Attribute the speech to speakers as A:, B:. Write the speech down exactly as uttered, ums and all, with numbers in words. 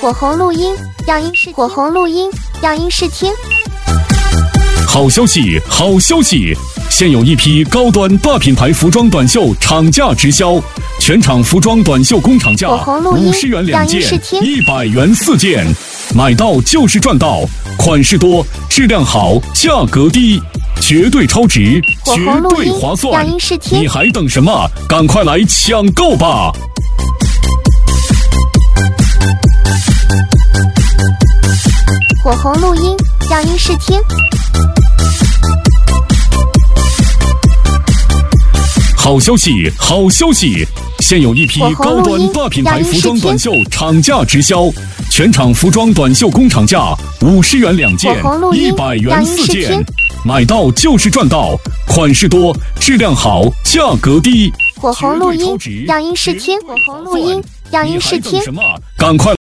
A: 火红录音，样音试火红录音，样音试听。
B: 好消息，好消息！现有一批高端大品牌服装短袖厂价直销，全场服装短袖工厂价五十元两件，一百元四件，买到就是赚到，款式多，质量好，价格低，绝对超值，绝对划算！你还等什么？赶快来抢购吧！
A: 火红录音，样音试听。
B: 好消息，好消息！现有一批高端大品牌服装短袖厂价直销，全场服装短袖工厂价五十元两件，一百元四件，买到就是赚到，款式多，质量好，价格低，
A: 火红录音，样音试听。火红录音，样音试听。
B: 赶快！